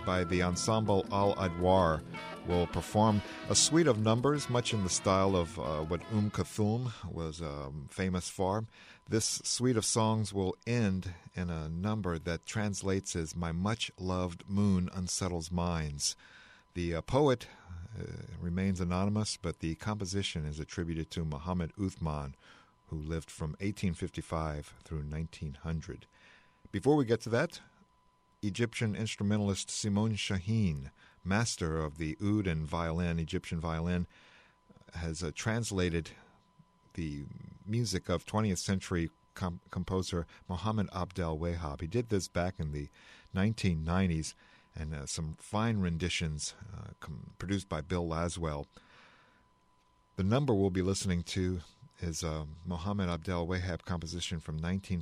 by the ensemble Al Adwar will perform a suite of numbers, much in the style of what Kulthum was famous for. This suite of songs will end in a number that translates as "My much-loved moon unsettles minds." The poet remains anonymous, but the composition is attributed to Muhammad Uthman, who lived from 1855 through 1900. Before we get to that, Egyptian instrumentalist Simon Shaheen, master of the oud and violin, Egyptian violin, has translated the music of 20th century composer Mohammed Abdel Wahab. He did this back in the 1990s, and some fine renditions produced by Bill Laswell. The number we'll be listening to is Mohammed Abdel Wahab composition from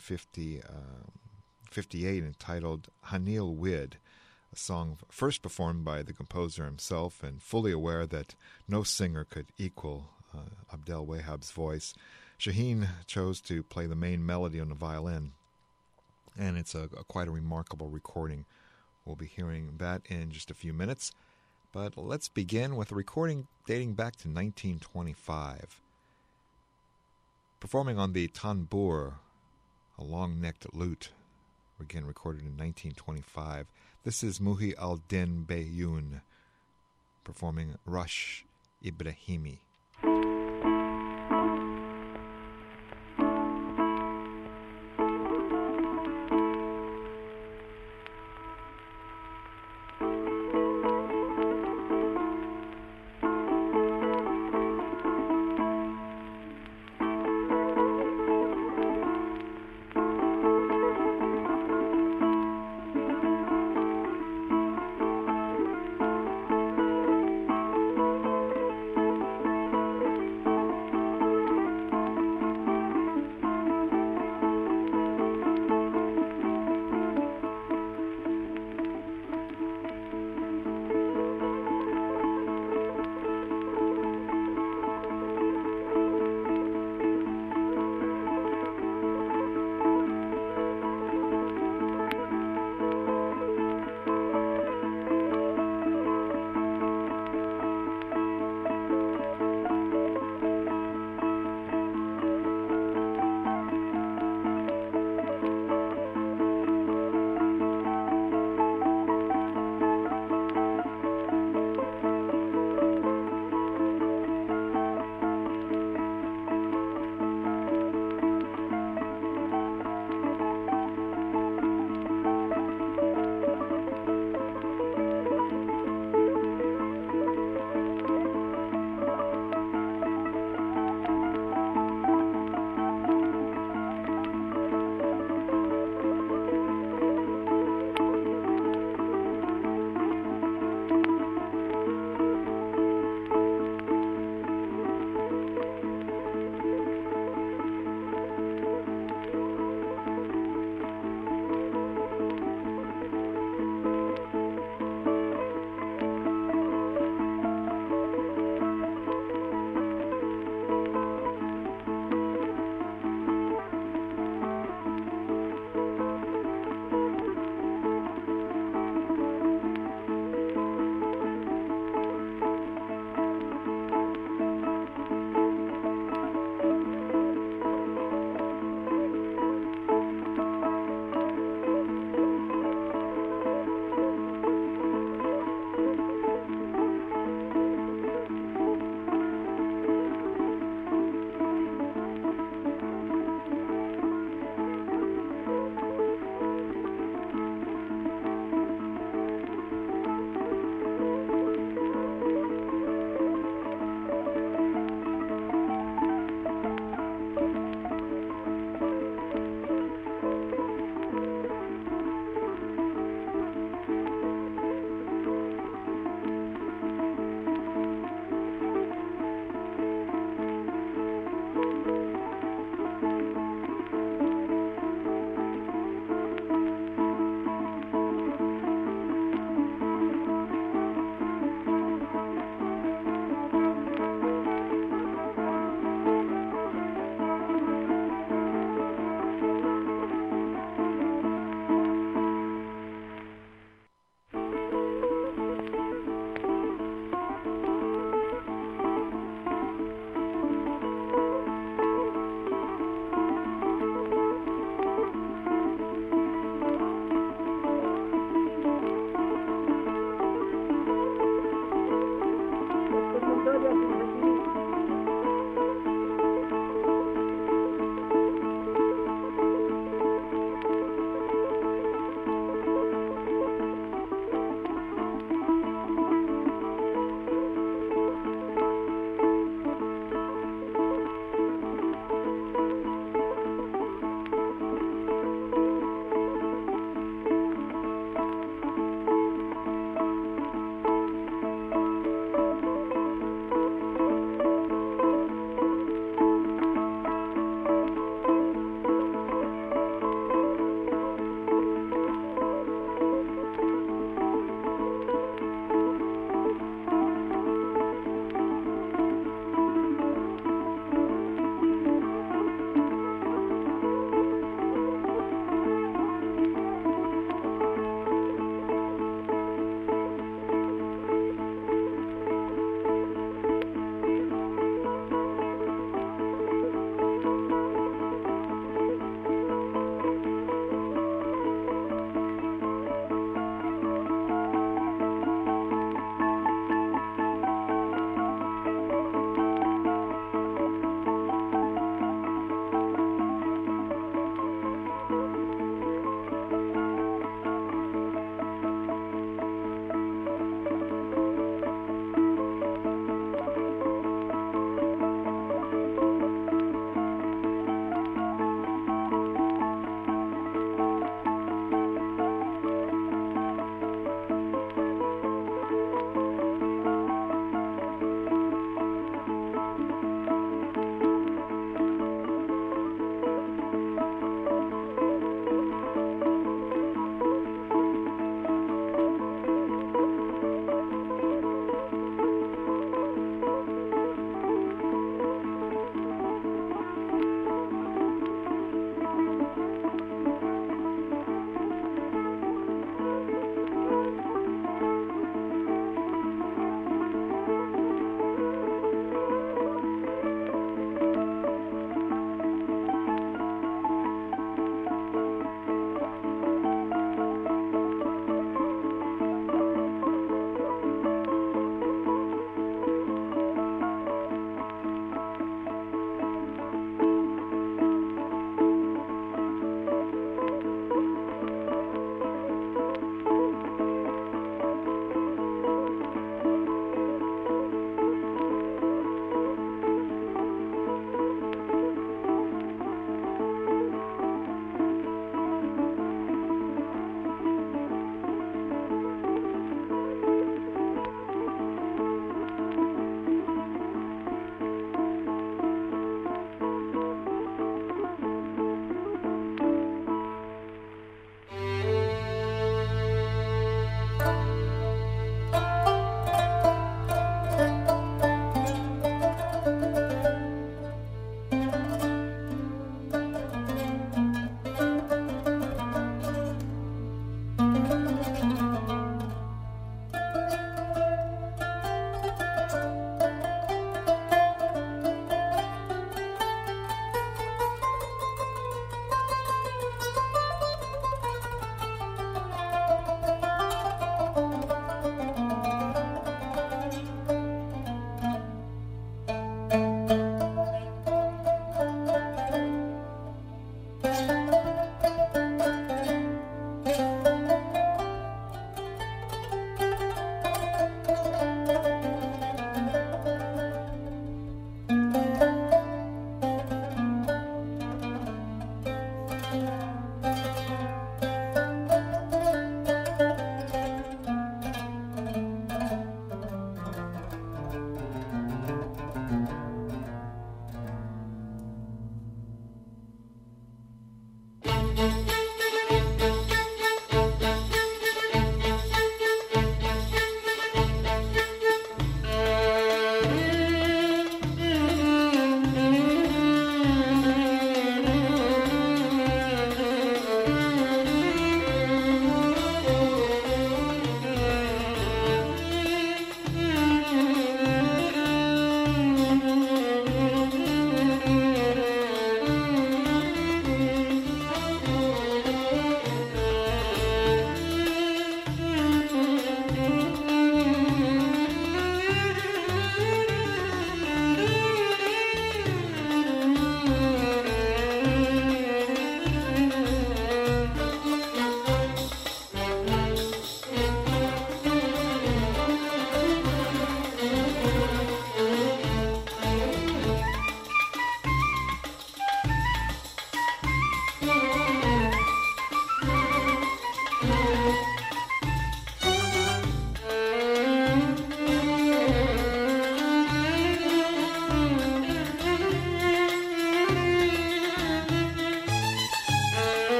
1958 entitled Hanil Wid, a song first performed by the composer himself, and fully aware that no singer could equal Abdel Wahab's voice. Shaheen chose to play the main melody on the violin, and it's quite a remarkable recording. We'll be hearing that in just a few minutes, but let's begin with a recording dating back to 1925. Performing on the tanbour, a long-necked lute, again recorded in 1925, this is Muhi al-Din Beyoun performing Rush Ibrahimi.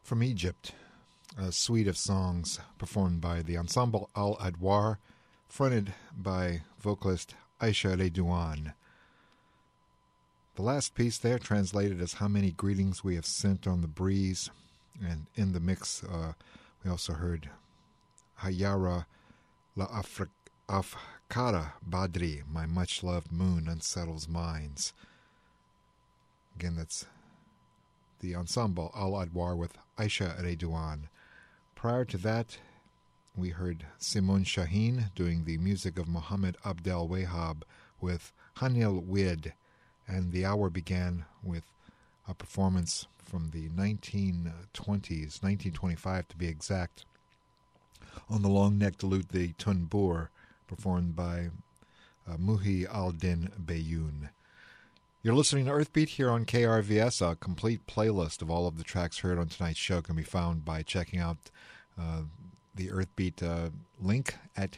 from Egypt, a suite of songs performed by the Ensemble Al Adwar, fronted by vocalist Aisha Redouane. The last piece there translated as How Many Greetings We Have Sent on the Breeze, and in the mix we also heard Hayara La Afkara Badri, My Much-Loved Moon Unsettles Minds. Again, that's the Ensemble Al Adwar with Aisha Redouane. Prior to that, we heard Simon Shaheen doing the music of Mohammed Abdel Wahab with Hanil Wid, and the hour began with a performance from the 1920s, 1925 to be exact, on the long-necked lute, the Tunbur, performed by Muhi al-Din Bayoun. You're listening to Earthbeat here on KRVS. A complete playlist of all of the tracks heard on tonight's show can be found by checking out the Earthbeat link at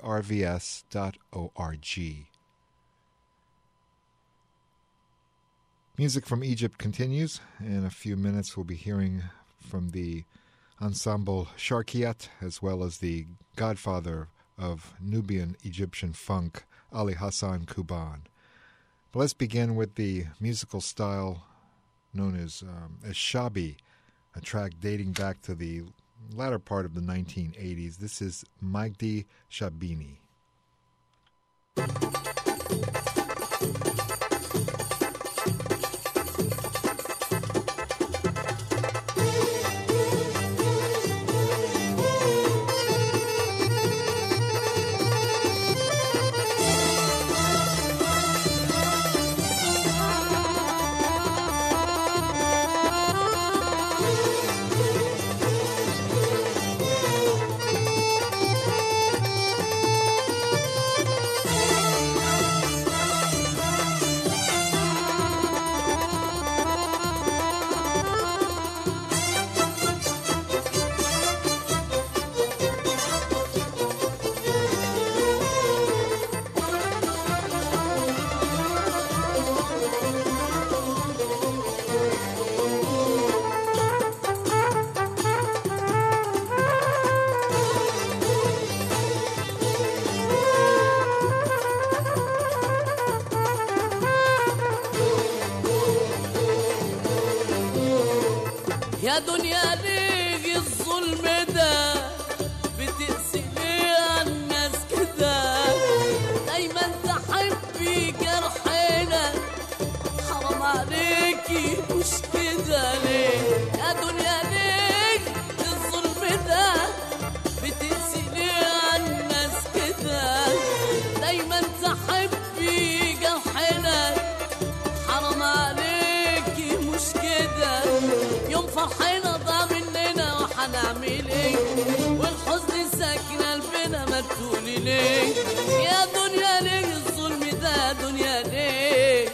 krvs.org. Music from Egypt continues. In a few minutes we'll be hearing from the Ensemble Sharkiyat, as well as the godfather of Nubian Egyptian funk, Ali Hassan Kuban. But let's begin with the musical style known as Shabi, a track dating back to the latter part of the 1980s. This is Magdi Shabini. يا دنيا ليه الظلم ده بتقسي ليه الناس كده دايما تحبي جرحنا حرام عليكي مش كده ليه يا دنيا ليه الظلم ده بتقسي ليه الناس كده دايما تحبي جرحنا حرام عليكي مش كده يوم فرحنا ضاع مننا وحنعمل ايه والحزن ساكن قلبنا ما تقولي ليه يا دنيا ليه الظلم ده دنيا ليه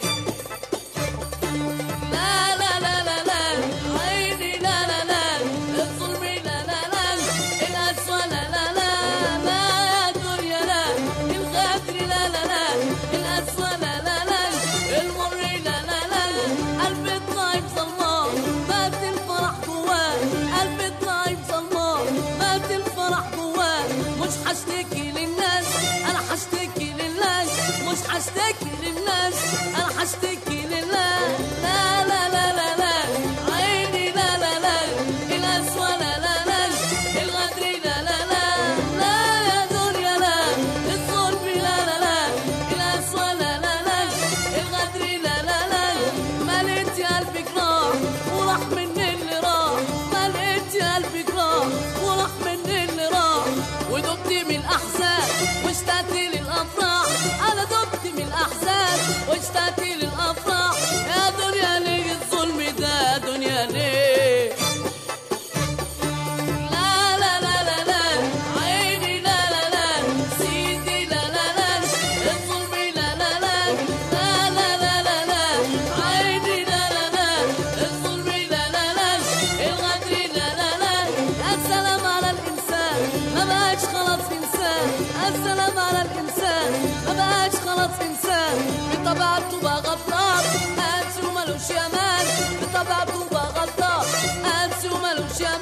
لا لا لا لا لا عيني لا لا لا الظلم لا لا لا الأسوأ لا لا لا لا يا دنيا لا الغدر لا لا لا الأسوأ لا لا لا المر لا لا لا قلبي الطيب ظلمان مات الفرح جواه قلبي الطيب ظلمان مات الفرح جواه مش هشتكي للناس انا هشتكي لله مش هشتكي للناس انا هشتكي لله لا لا لا لا لا عيني لا لا لا الأسوأ لا لا لا الغدر لا لا لا لا يا دنيا لا الظلم لا لا لا الأسوأ لا لا لا الغدر لا لا لا مليت يا قلبي جراح وراح مني اللي راح مليت يا قلبي جراح وراح مني اللي راح ودبت من الأحزان واشتقت للأفراح أنا دبت من الأحزان واشتقت للأفراح يا دنيا ليه الظلم ده دنيا ليه لا لا لا لا لا عيني لا لا لا سيدي لا لا لا الظلم لا لا لا لا لا لا لا لا عيني لا لا لا الظلم لا لا لا الغدر لا لا لا السلام على الإنسان ما بقاش خلاص إنسان السلام على الإنسان ما بقاش خلاص إنسان بطبيعته بقى غدار قاسي ومالوش أمان بطبيعته بقى غدار قاسي ومالوش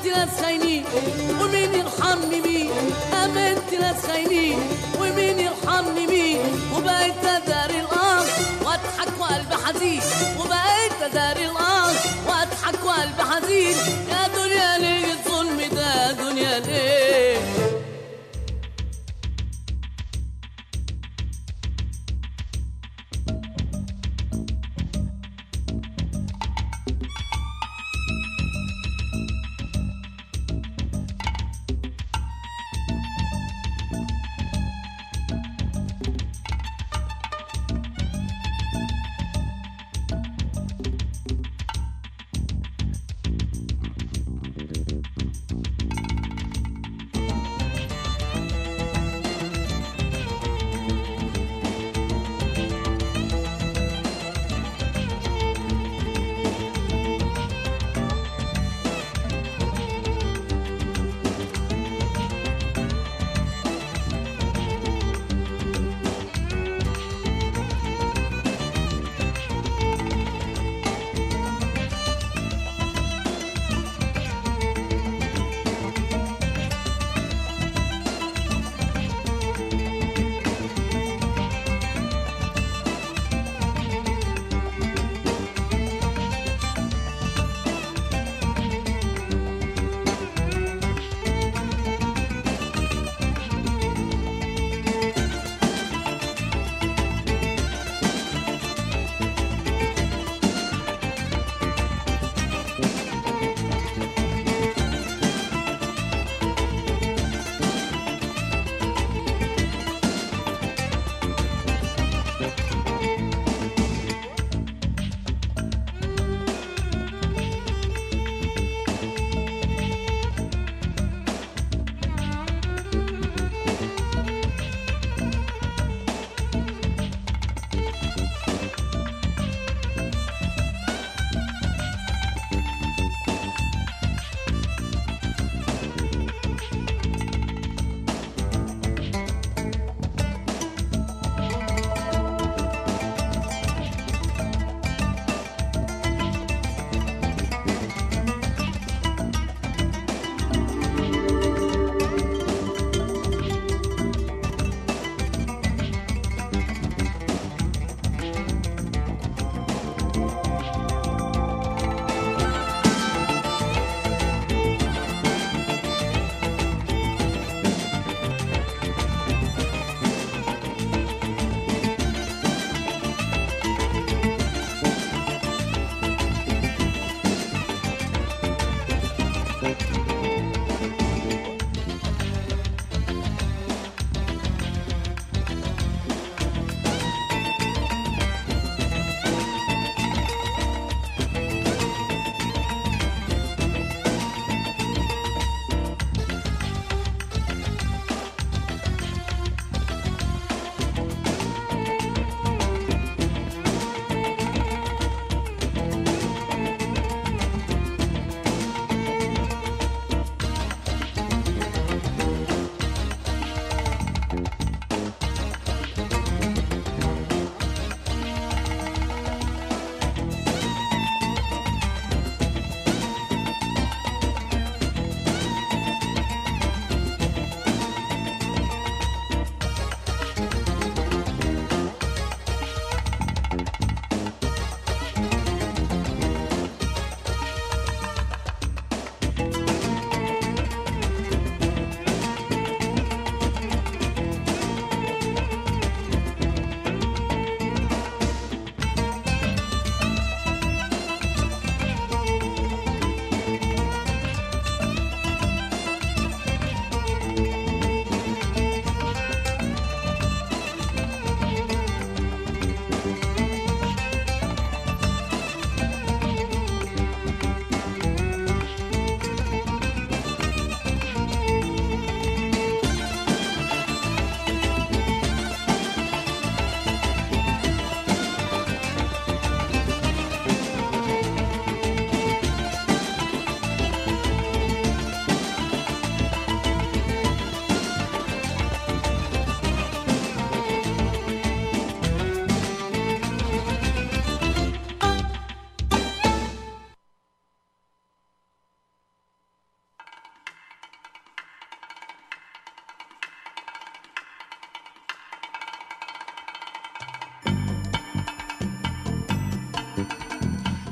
ناس خاينين ومين يرحمني مين، امنت ناس خاينين ومين يرحمني مين، وبقيت اداري الارض واضحك وقلبي حزين، وبقيت اداري الارض واضحك وقلبي حزين. يا دنيا ليه الظلم ده، يا دنيا ليه؟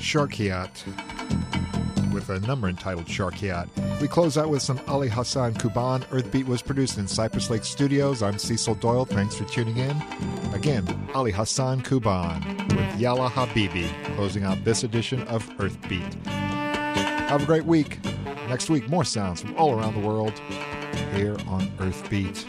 Sharkiyat with a number entitled Sharkiyat. We close out with some Ali Hassan Kuban. Earthbeat was produced in Cypress Lake Studios. I'm Cecil Doyle. Thanks for tuning in. Again, Ali Hassan Kuban with Yalla Habibi, closing out this edition of Earthbeat. Have a great week. Next week, more sounds from all around the world here on Earthbeat.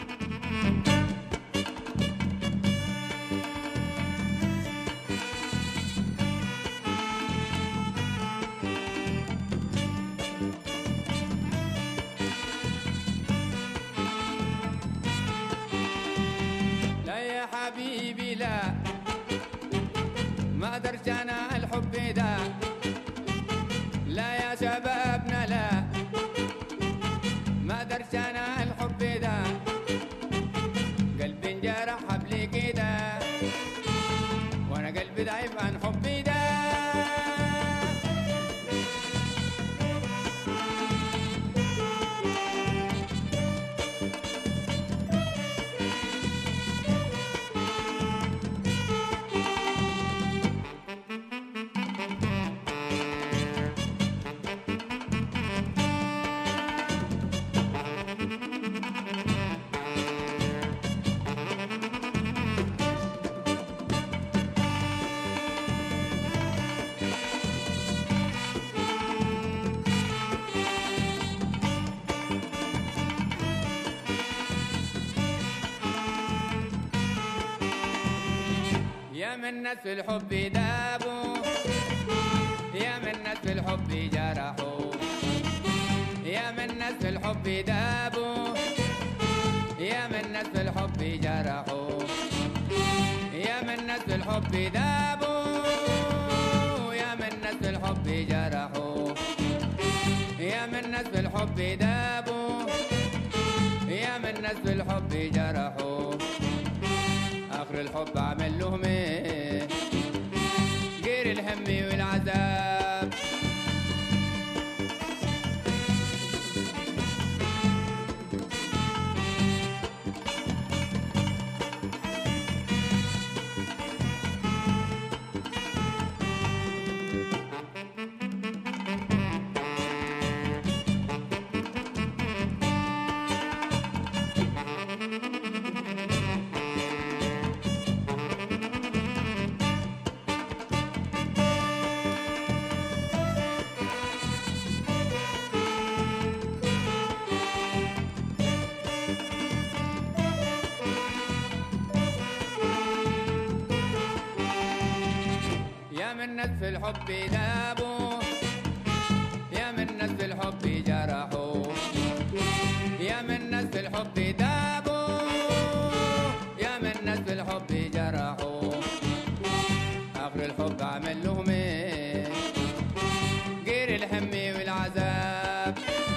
الناس في الحب دابوا يا من الناس في الحب جرحوا يا من الناس في الحب دابوا يا من الناس في الحب جرحوا يا من الناس في الحب دابوا يا من الناس في الحب جرحوا يا من الناس في الحب دابوا يا من الناس في الحب جرحوا آخر الحب عمل لهم ايه غير الهم والعذاب في الحب دابوا يا من الناس في الحب جرحوا يا من الناس في الحب دابوا يا من الناس في الحب جرحوا آخر الحب عمل لهم ايه غير الهم والعذاب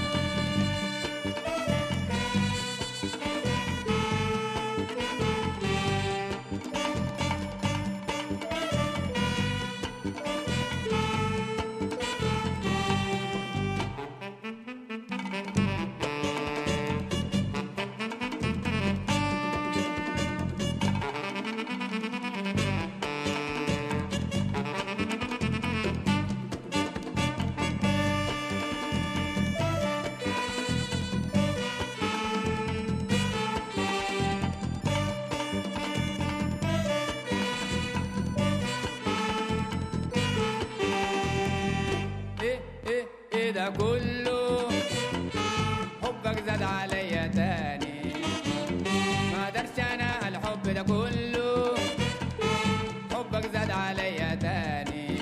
ده كله حبك زاد عليا تاني ما قدرش انا الحب ده كله حبك زاد عليا تاني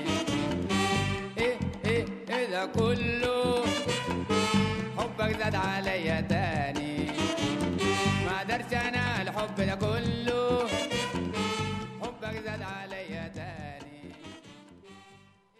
ايه ده كله حبك زاد عليا تاني ما قدرش انا الحب ده كله